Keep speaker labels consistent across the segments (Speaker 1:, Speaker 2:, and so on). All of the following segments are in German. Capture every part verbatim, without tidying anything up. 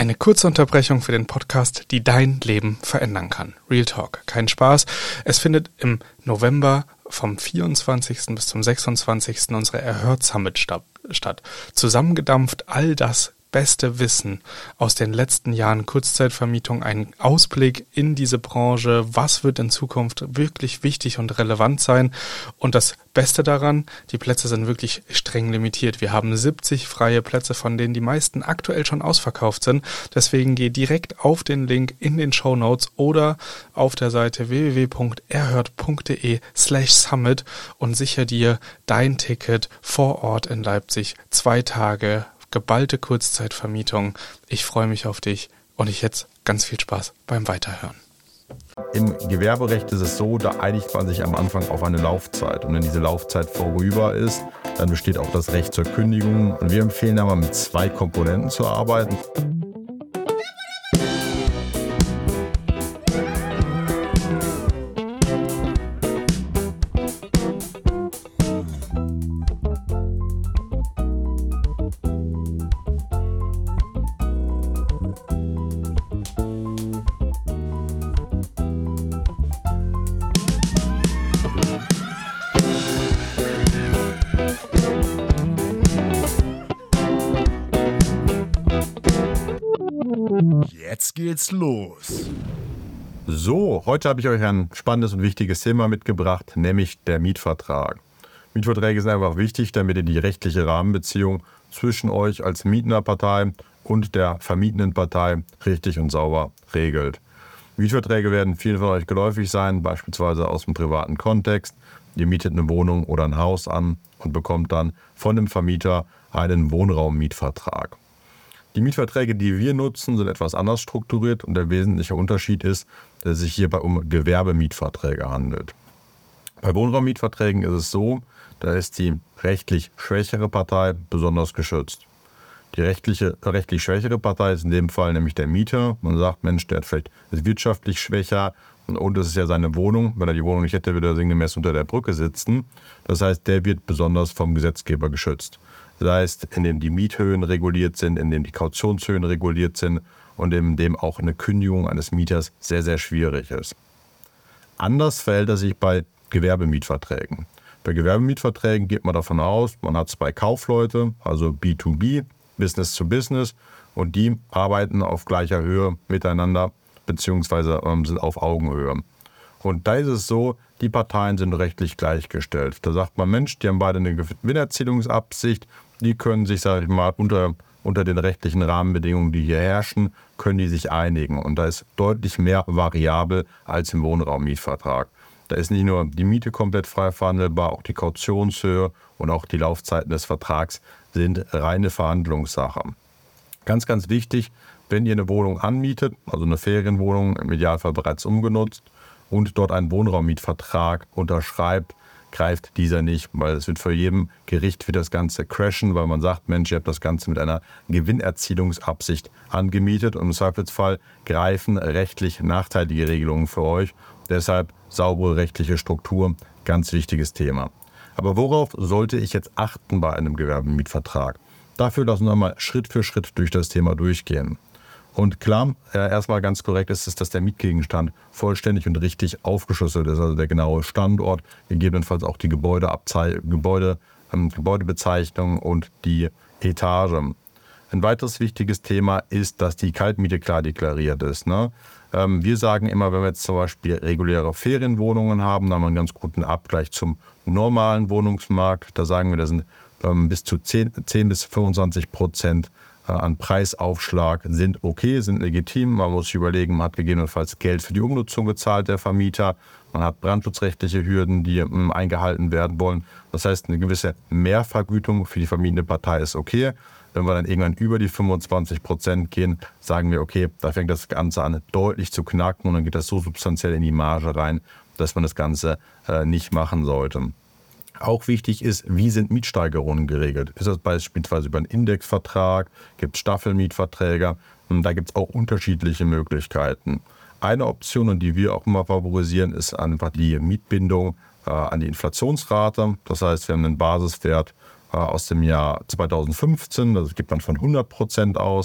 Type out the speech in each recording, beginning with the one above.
Speaker 1: Eine kurze Unterbrechung für den Podcast, die dein Leben verändern kann. Real Talk, kein Spaß. Es findet im November vom vierundzwanzigsten bis zum sechsundzwanzigsten unsere Erhört Summit statt. Zusammengedampft all das beste Wissen aus den letzten Jahren Kurzzeitvermietung, ein Ausblick in diese Branche, was wird in Zukunft wirklich wichtig und relevant sein. Und das Beste daran, die Plätze sind wirklich streng limitiert. Wir haben siebzig freie Plätze, von denen die meisten aktuell schon ausverkauft sind. Deswegen geh direkt auf den Link in den Shownotes oder auf der Seite w w w punkt erhört punkt d e slash summit und sicher dir dein Ticket vor Ort in Leipzig. Zwei Tage geballte Kurzzeitvermietung. Ich freue mich auf dich und ich jetzt ganz viel Spaß beim Weiterhören.
Speaker 2: Im Gewerberecht ist es so, da einigt man sich am Anfang auf eine Laufzeit. Und wenn diese Laufzeit vorüber ist, dann besteht auch das Recht zur Kündigung. Und wir empfehlen aber mit zwei Komponenten zu arbeiten.
Speaker 3: Jetzt geht's los.
Speaker 2: So, heute habe ich euch ein spannendes und wichtiges Thema mitgebracht, nämlich der Mietvertrag. Mietverträge sind einfach wichtig, damit ihr die rechtliche Rahmenbeziehung zwischen euch als mietender Partei und der vermietenden Partei richtig und sauber regelt. Mietverträge werden vielen von euch geläufig sein, beispielsweise aus dem privaten Kontext. Ihr mietet eine Wohnung oder ein Haus an und bekommt dann von dem Vermieter einen Wohnraummietvertrag. Die Mietverträge, die wir nutzen, sind etwas anders strukturiert und der wesentliche Unterschied ist, dass es sich hierbei um Gewerbemietverträge handelt. Bei Wohnraummietverträgen ist es so, da ist die rechtlich schwächere Partei besonders geschützt. Die rechtliche, rechtlich schwächere Partei ist in dem Fall nämlich der Mieter. Man sagt, Mensch, der ist vielleicht ist wirtschaftlich schwächer und es ist ja seine Wohnung. Wenn er die Wohnung nicht hätte, würde er sinngemäß unter der Brücke sitzen. Das heißt, der wird besonders vom Gesetzgeber geschützt. Das heißt, indem die Miethöhen reguliert sind, indem die Kautionshöhen reguliert sind und indem auch eine Kündigung eines Mieters sehr, sehr schwierig ist. Anders verhält er sich bei Gewerbemietverträgen. Bei Gewerbemietverträgen geht man davon aus, man hat zwei Kaufleute, also B to B, Business to Business, und die arbeiten auf gleicher Höhe miteinander beziehungsweise ähm, sind auf Augenhöhe. Und da ist es so, die Parteien sind rechtlich gleichgestellt. Da sagt man, Mensch, die haben beide eine Gewinnerzielungsabsicht, die können sich, sage ich mal, unter, unter den rechtlichen Rahmenbedingungen, die hier herrschen, können die sich einigen. Und da ist deutlich mehr variabel als im Wohnraummietvertrag. Da ist nicht nur die Miete komplett frei verhandelbar, auch die Kautionshöhe und auch die Laufzeiten des Vertrags sind reine Verhandlungssache. Ganz, ganz wichtig, wenn ihr eine Wohnung anmietet, also eine Ferienwohnung, im Idealfall bereits umgenutzt, und dort einen Wohnraummietvertrag unterschreibt, greift dieser nicht, weil es wird für jedem Gericht für das Ganze crashen, weil man sagt, Mensch, ihr habt das Ganze mit einer Gewinnerzielungsabsicht angemietet und im Zweifelsfall greifen rechtlich nachteilige Regelungen für euch. Deshalb saubere rechtliche Struktur, ganz wichtiges Thema. Aber worauf sollte ich jetzt achten bei einem Gewerbemietvertrag? Dafür lassen wir mal Schritt für Schritt durch das Thema durchgehen. Und klar, äh, erstmal ganz korrekt ist es, dass der Mietgegenstand vollständig und richtig aufgeschlüsselt ist, also der genaue Standort, gegebenenfalls auch die Gebäudeabzei- Gebäude, ähm, Gebäudebezeichnung und die Etage. Ein weiteres wichtiges Thema ist, dass die Kaltmiete klar deklariert ist. Ne? Ähm, wir sagen immer, wenn wir jetzt zum Beispiel reguläre Ferienwohnungen haben, dann haben wir einen ganz guten Abgleich zum normalen Wohnungsmarkt. Da sagen wir, da sind ähm, bis zu zehn bis fünfundzwanzig Prozent an Preisaufschlag sind okay, sind legitim. Man muss sich überlegen, man hat gegebenenfalls Geld für die Umnutzung gezahlt, der Vermieter. Man hat brandschutzrechtliche Hürden, die ähm, eingehalten werden wollen. Das heißt, eine gewisse Mehrvergütung für die vermietende Partei ist okay. Wenn wir dann irgendwann über die fünfundzwanzig Prozent gehen, sagen wir, okay, da fängt das Ganze an deutlich zu knacken und dann geht das so substanziell in die Marge rein, dass man das Ganze äh, nicht machen sollte. Auch wichtig ist, wie sind Mietsteigerungen geregelt? Ist das beispielsweise über einen Indexvertrag? Gibt es Staffelmietverträge? Und da gibt es auch unterschiedliche Möglichkeiten. Eine Option, und die wir auch immer favorisieren, ist einfach die Mietbindung äh, an die Inflationsrate. Das heißt, wir haben einen Basiswert äh, aus dem Jahr zweitausendfünfzehn, das gibt man von hundert Prozent aus.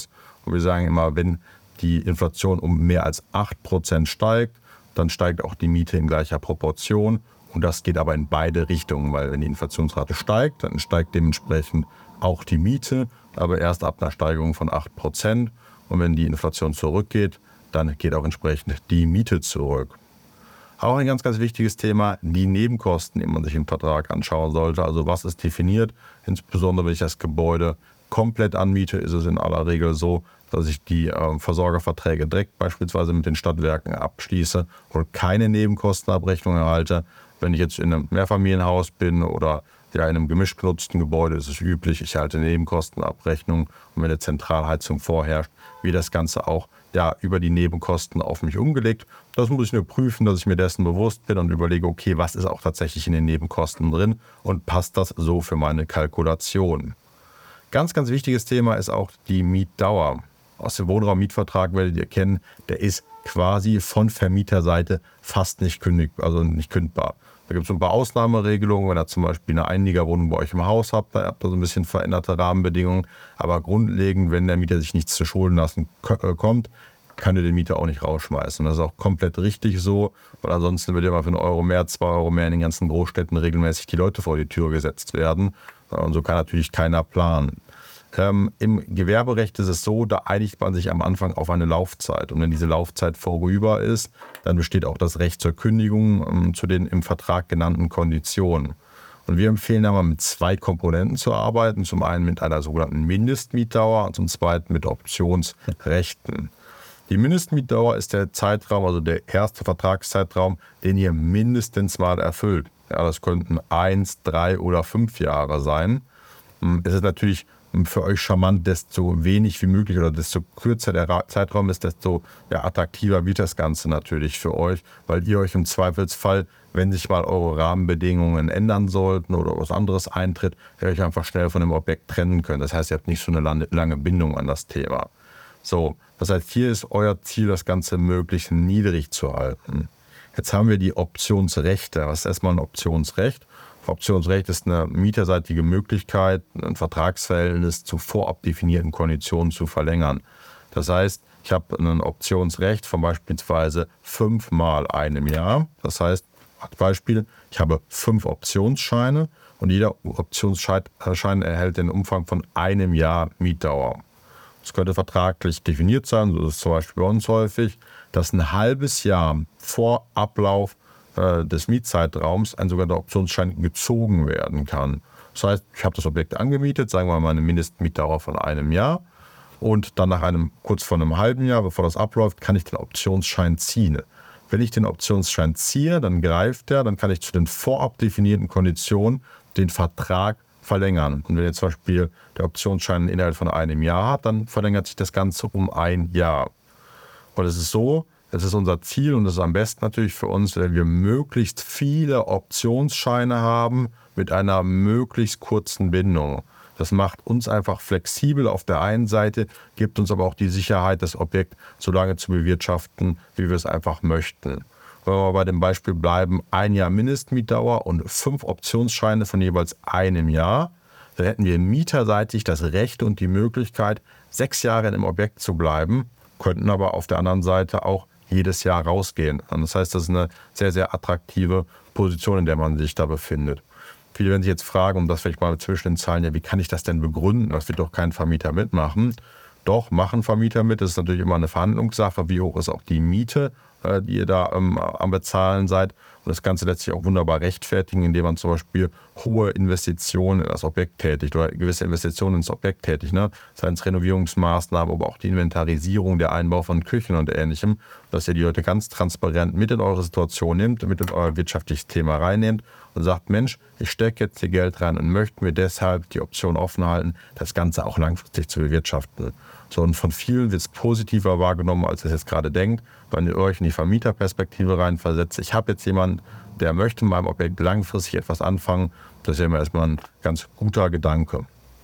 Speaker 2: Und wir sagen immer, wenn die Inflation um mehr als acht Prozent steigt, dann steigt auch die Miete in gleicher Proportion. Und das geht aber in beide Richtungen, weil wenn die Inflationsrate steigt, dann steigt dementsprechend auch die Miete, aber erst ab einer Steigerung von acht Prozent. Und wenn die Inflation zurückgeht, dann geht auch entsprechend die Miete zurück. Auch ein ganz, ganz wichtiges Thema, die Nebenkosten, die man sich im Vertrag anschauen sollte. Also was ist definiert? Insbesondere wenn ich das Gebäude komplett anmiete, ist es in aller Regel so, dass ich die äh, Versorgerverträge direkt beispielsweise mit den Stadtwerken abschließe und keine Nebenkostenabrechnung erhalte. Wenn ich jetzt in einem Mehrfamilienhaus bin oder ja, in einem gemischt genutzten Gebäude, ist es üblich, ich erhalte Nebenkostenabrechnung und wenn eine Zentralheizung vorherrscht, wird das Ganze auch ja, über die Nebenkosten auf mich umgelegt. Das muss ich nur prüfen, dass ich mir dessen bewusst bin und überlege, okay, was ist auch tatsächlich in den Nebenkosten drin und passt das so für meine Kalkulation. Ganz, ganz wichtiges Thema ist auch die Mietdauer. Aus dem Wohnraummietvertrag werdet ihr kennen, der ist quasi von Vermieterseite fast nicht kündig, also nicht kündbar. Da gibt es ein paar Ausnahmeregelungen, wenn ihr zum Beispiel eine Einliegerwohnung bei euch im Haus habt, da habt ihr so ein bisschen veränderte Rahmenbedingungen. Aber grundlegend, wenn der Mieter sich nichts zu Schulden lassen kommt, kann ihr den Mieter auch nicht rausschmeißen. Das ist auch komplett richtig so, weil ansonsten wird ja mal für einen Euro mehr, zwei Euro mehr in den ganzen Großstädten regelmäßig die Leute vor die Tür gesetzt werden. Und so kann natürlich keiner planen. Ähm, Im Gewerberecht ist es so, da einigt man sich am Anfang auf eine Laufzeit. Und wenn diese Laufzeit vorüber ist, dann besteht auch das Recht zur Kündigung ähm, zu den im Vertrag genannten Konditionen. Und wir empfehlen aber mit zwei Komponenten zu arbeiten. Zum einen mit einer sogenannten Mindestmietdauer und zum zweiten mit Optionsrechten. Die Mindestmietdauer ist der Zeitraum, also der erste Vertragszeitraum, den ihr mindestens mal erfüllt. Ja, das könnten eins, drei oder fünf Jahre sein. Es ist natürlich für euch charmant, desto wenig wie möglich oder desto kürzer der Zeitraum ist, desto ja, attraktiver wird das Ganze natürlich für euch, weil ihr euch im Zweifelsfall, wenn sich mal eure Rahmenbedingungen ändern sollten oder was anderes eintritt, ihr euch einfach schnell von dem Objekt trennen könnt. Das heißt, ihr habt nicht so eine lange Bindung an das Thema. So, das heißt, hier ist euer Ziel, das Ganze möglichst niedrig zu halten. Jetzt haben wir die Optionsrechte. Was ist erstmal ein Optionsrecht? Optionsrecht ist eine mieterseitige Möglichkeit, ein Vertragsverhältnis zu vorab definierten Konditionen zu verlängern. Das heißt, ich habe ein Optionsrecht von beispielsweise fünf mal einem Jahr. Das heißt, als Beispiel, ich habe fünf Optionsscheine und jeder Optionsschein erhält den Umfang von einem Jahr Mietdauer. Das könnte vertraglich definiert sein, so ist es zum Beispiel bei uns häufig, dass ein halbes Jahr vor Ablauf des Mietzeitraums ein sogenannter Optionsschein gezogen werden kann. Das heißt, ich habe das Objekt angemietet, sagen wir mal eine Mindestmietdauer von einem Jahr und dann nach einem, kurz vor einem halben Jahr, bevor das abläuft, kann ich den Optionsschein ziehen. Wenn ich den Optionsschein ziehe, dann greift er, dann kann ich zu den vorab definierten Konditionen den Vertrag verlängern. Und wenn jetzt zum Beispiel der Optionsschein innerhalb von einem Jahr hat, dann verlängert sich das Ganze um ein Jahr. Und es ist so, das ist unser Ziel und das ist am besten natürlich für uns, wenn wir möglichst viele Optionsscheine haben mit einer möglichst kurzen Bindung. Das macht uns einfach flexibel auf der einen Seite, gibt uns aber auch die Sicherheit, das Objekt so lange zu bewirtschaften, wie wir es einfach möchten. Wenn wir bei dem Beispiel bleiben, ein Jahr Mindestmietdauer und fünf Optionsscheine von jeweils einem Jahr, dann hätten wir mieterseitig das Recht und die Möglichkeit, sechs Jahre im Objekt zu bleiben, könnten aber auf der anderen Seite auch jedes Jahr rausgehen. Und das heißt, das ist eine sehr, sehr attraktive Position, in der man sich da befindet. Viele werden sich jetzt fragen, um das vielleicht mal zwischen den Zeilen, ja, wie kann ich das denn begründen? Das wird doch kein Vermieter mitmachen. Doch, machen Vermieter mit. Das ist natürlich immer eine Verhandlungssache. Wie hoch ist auch die Miete, die ihr da ähm, am Bezahlen seid? Und das Ganze lässt sich auch wunderbar rechtfertigen, indem man zum Beispiel hohe Investitionen in das Objekt tätigt oder gewisse Investitionen ins Objekt tätigt. Ne? Seien es Renovierungsmaßnahmen, aber auch die Inventarisierung, der Einbau von Küchen und Ähnlichem, dass ihr die Leute ganz transparent mit in eure Situation nehmt, mit in euer wirtschaftliches Thema reinnehmt und sagt, Mensch, ich stecke jetzt hier Geld rein und möchte mir deshalb die Option offen halten, das Ganze auch langfristig zu bewirtschaften. So, und von vielen wird es positiver wahrgenommen, als ihr es jetzt gerade denkt, wenn ihr euch in die Vermieterperspektive reinversetzt. Ich habe jetzt jemanden, der möchte mit meinem Objekt langfristig etwas anfangen. Das ist ja immer erstmal ein ganz guter Gedanke.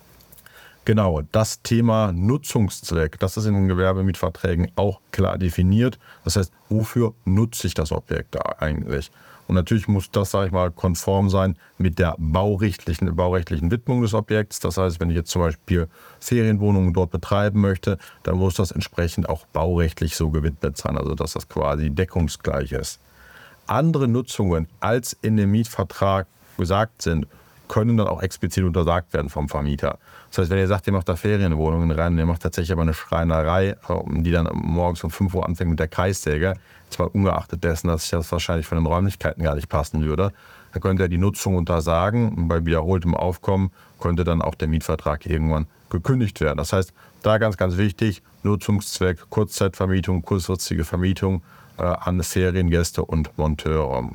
Speaker 2: Genau, das Thema Nutzungszweck, das ist in den Gewerbemietverträgen auch klar definiert. Das heißt, wofür nutze ich das Objekt da eigentlich? Und natürlich muss das, sage ich mal, konform sein mit der baurechtlichen, baurechtlichen Widmung des Objekts. Das heißt, wenn ich jetzt zum Beispiel Ferienwohnungen dort betreiben möchte, dann muss das entsprechend auch baurechtlich so gewidmet sein, also dass das quasi deckungsgleich ist. Andere Nutzungen als in dem Mietvertrag gesagt sind, können dann auch explizit untersagt werden vom Vermieter. Das heißt, wenn ihr sagt, ihr macht da Ferienwohnungen rein, ihr macht tatsächlich aber eine Schreinerei, die dann morgens um fünf Uhr anfängt mit der Kreissäge, zwar ungeachtet dessen, dass das wahrscheinlich von den Räumlichkeiten gar nicht passen würde, dann könnt ihr die Nutzung untersagen und bei wiederholtem Aufkommen könnte dann auch der Mietvertrag irgendwann gekündigt werden. Das heißt, da ganz, ganz wichtig, Nutzungszweck, Kurzzeitvermietung, kurzfristige Vermietung äh, an Feriengäste und Monteure.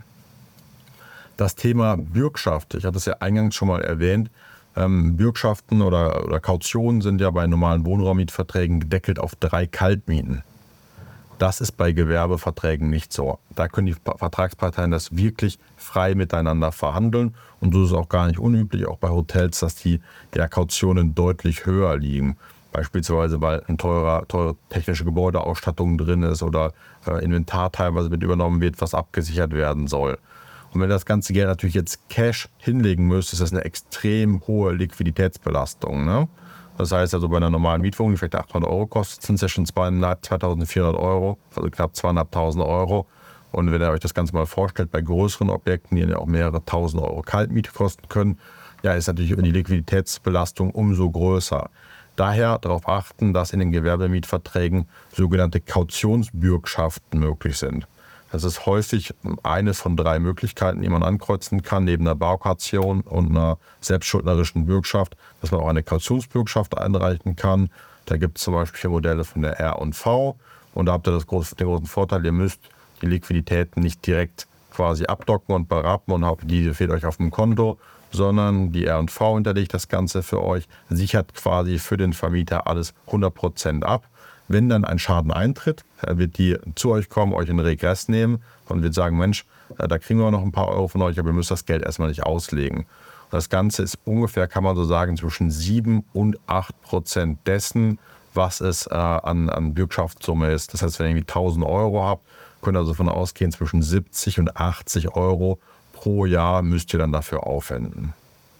Speaker 2: Das Thema Bürgschaft, ich hatte es ja eingangs schon mal erwähnt, ähm, Bürgschaften oder, oder Kautionen sind ja bei normalen Wohnraummietverträgen gedeckelt auf drei Kaltmieten. Das ist bei Gewerbeverträgen nicht so. Da können die Vertragsparteien das wirklich frei miteinander verhandeln und so ist es auch gar nicht unüblich, auch bei Hotels, dass die ja, Kautionen deutlich höher liegen. Beispielsweise, weil eine teure, teure technische Gebäudeausstattung drin ist oder äh, Inventar teilweise mit übernommen wird, was abgesichert werden soll. Und wenn das ganze Geld natürlich jetzt Cash hinlegen müsste, ist das eine extrem hohe Liquiditätsbelastung. Ne? Das heißt also bei einer normalen Mietwohnung, die vielleicht achthundert Euro kostet, sind es ja schon zweitausendvierhundert Euro, also knapp zweitausendfünfhundert Euro. Und wenn ihr euch das Ganze mal vorstellt, bei größeren Objekten, die ja auch mehrere tausend Euro Kaltmiete kosten können, ja, ist natürlich die Liquiditätsbelastung umso größer. Daher darauf achten, dass in den Gewerbemietverträgen sogenannte Kautionsbürgschaften möglich sind. Das ist häufig eine von drei Möglichkeiten, die man ankreuzen kann, neben einer Baukaution und einer selbstschuldnerischen Bürgschaft, dass man auch eine Kautionsbürgschaft einreichen kann. Da gibt es zum Beispiel Modelle von der R und V und da habt ihr das große, den großen Vorteil, ihr müsst die Liquiditäten nicht direkt quasi abdocken und berappen und habt die fehlt euch auf dem Konto, sondern die R und V hinterlegt das Ganze für euch, sichert quasi für den Vermieter alles hundert Prozent ab. Wenn dann ein Schaden eintritt, wird die zu euch kommen, euch in Regress nehmen und wird sagen, Mensch, da kriegen wir noch ein paar Euro von euch, aber ihr müsst das Geld erstmal nicht auslegen. Und das Ganze ist ungefähr, kann man so sagen, zwischen sieben und acht Prozent dessen, was es äh, an, an Bürgschaftssumme ist. Das heißt, wenn ihr irgendwie tausend Euro habt, könnt ihr also davon ausgehen, zwischen siebzig und achtzig Euro pro Jahr müsst ihr dann dafür aufwenden.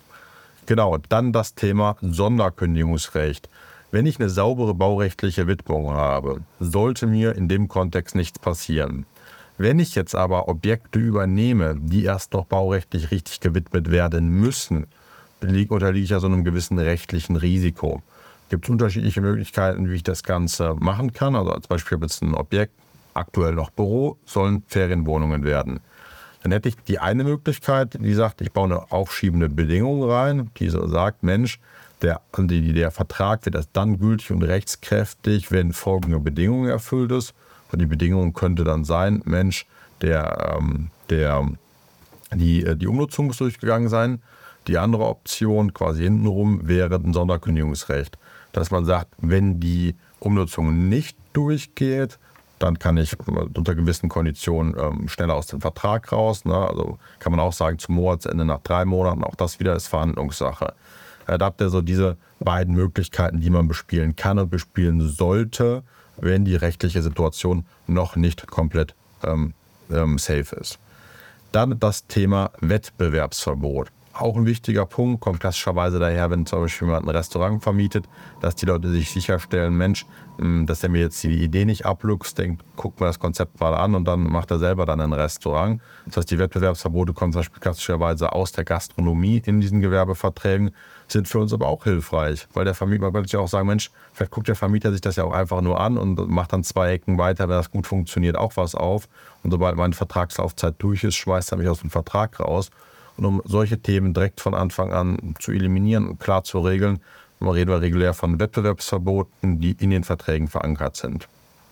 Speaker 2: Genau, dann das Thema Sonderkündigungsrecht. Wenn ich eine saubere baurechtliche Widmung habe, sollte mir in dem Kontext nichts passieren. Wenn ich jetzt aber Objekte übernehme, die erst noch baurechtlich richtig gewidmet werden müssen, unterliege ich ja so einem gewissen rechtlichen Risiko. Es gibt unterschiedliche Möglichkeiten, wie ich das Ganze machen kann. Also als Beispiel jetzt ein Objekt, aktuell noch Büro, sollen Ferienwohnungen werden. Dann hätte ich die eine Möglichkeit, die sagt, ich baue eine aufschiebende Bedingung rein, die so sagt, Mensch, Der, der Vertrag wird erst dann gültig und rechtskräftig, wenn folgende Bedingungen erfüllt ist. Und die Bedingung könnte dann sein, Mensch, der, der, die, die Umnutzung muss durchgegangen sein. Die andere Option, quasi hintenrum, wäre ein Sonderkündigungsrecht. Dass man sagt, wenn die Umnutzung nicht durchgeht, dann kann ich unter gewissen Konditionen ähm, schneller aus dem Vertrag raus. Ne? Also kann man auch sagen, zum Monatsende nach drei Monaten, auch das wieder ist Verhandlungssache. Da habt ihr so diese beiden Möglichkeiten, die man bespielen kann und bespielen sollte, wenn die rechtliche Situation noch nicht komplett ähm, ähm, safe ist. Dann das Thema Wettbewerbsverbot. Auch ein wichtiger Punkt, kommt klassischerweise daher, wenn zum Beispiel jemand ein Restaurant vermietet, dass die Leute sich sicherstellen, Mensch, dass er mir jetzt die Idee nicht abluchst, denkt, guckt mir das Konzept mal an und dann macht er selber dann ein Restaurant. Das heißt, die Wettbewerbsverbote kommen zum Beispiel klassischerweise aus der Gastronomie in diesen Gewerbeverträgen, sind für uns aber auch hilfreich, weil der Vermieter, man könnte ja auch sagen, Mensch, vielleicht guckt der Vermieter sich das ja auch einfach nur an und macht dann zwei Ecken weiter, wenn das gut funktioniert, auch was auf. Und sobald meine Vertragslaufzeit durch ist, schmeißt er mich aus dem Vertrag raus. Und um solche Themen direkt von Anfang an zu eliminieren und klar zu regeln, reden wir regulär von Wettbewerbsverboten, die in den Verträgen verankert sind.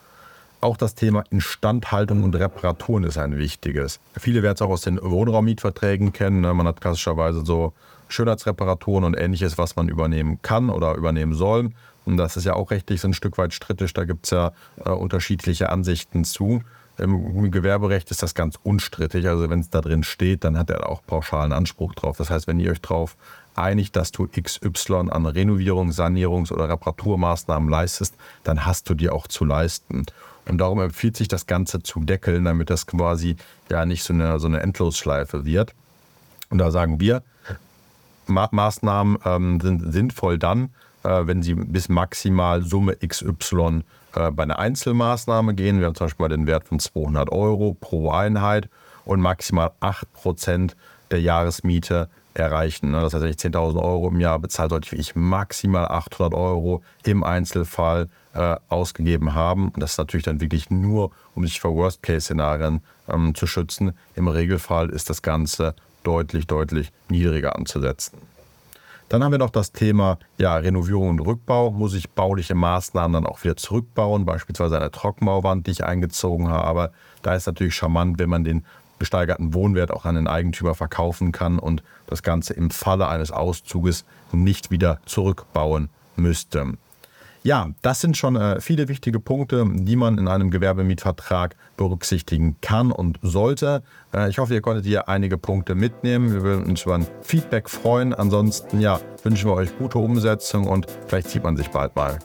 Speaker 2: Auch das Thema Instandhaltung und Reparaturen ist ein wichtiges. Viele werden es auch aus den Wohnraummietverträgen kennen. Man hat klassischerweise so Schönheitsreparaturen und Ähnliches, was man übernehmen kann oder übernehmen soll. Und das ist ja auch rechtlich so ein Stück weit strittig. Da gibt es ja äh, unterschiedliche Ansichten zu. Im Gewerberecht ist das ganz unstrittig. Also wenn es da drin steht, dann hat er auch pauschalen Anspruch drauf. Das heißt, wenn ihr euch drauf einigt, dass du X Y an Renovierungs-, Sanierungs- oder Reparaturmaßnahmen leistest, dann hast du die auch zu leisten. Und darum empfiehlt sich das Ganze zu deckeln, damit das quasi ja nicht so eine, so eine Endlosschleife wird. Und da sagen wir, Ma- Maßnahmen ähm, sind sinnvoll dann, äh, wenn sie bis maximal Summe X Y äh, bei einer Einzelmaßnahme gehen. Wir haben zum Beispiel mal den Wert von zweihundert Euro pro Einheit und maximal acht Prozent der Jahresmiete erreichen. Das heißt, wenn ich zehntausend Euro im Jahr bezahle, sollte ich maximal achthundert Euro im Einzelfall äh, ausgegeben haben. Und das ist natürlich dann wirklich nur, um sich vor Worst-Case-Szenarien ähm, zu schützen. Im Regelfall ist das Ganze deutlich, deutlich niedriger anzusetzen. Dann haben wir noch das Thema ja, Renovierung und Rückbau. Muss ich bauliche Maßnahmen dann auch wieder zurückbauen, beispielsweise eine Trockenbauwand, die ich eingezogen habe. Da ist natürlich charmant, wenn man den gesteigerten Wohnwert auch an den Eigentümer verkaufen kann und das Ganze im Falle eines Auszuges nicht wieder zurückbauen müsste. Ja, das sind schon äh, viele wichtige Punkte, die man in einem Gewerbemietvertrag berücksichtigen kann und sollte. Äh, ich hoffe, ihr konntet hier einige Punkte mitnehmen. Wir würden uns über ein Feedback freuen. Ansonsten ja, wünschen wir euch gute Umsetzung und vielleicht sieht man sich bald mal.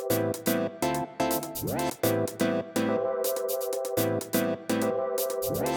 Speaker 3: Right.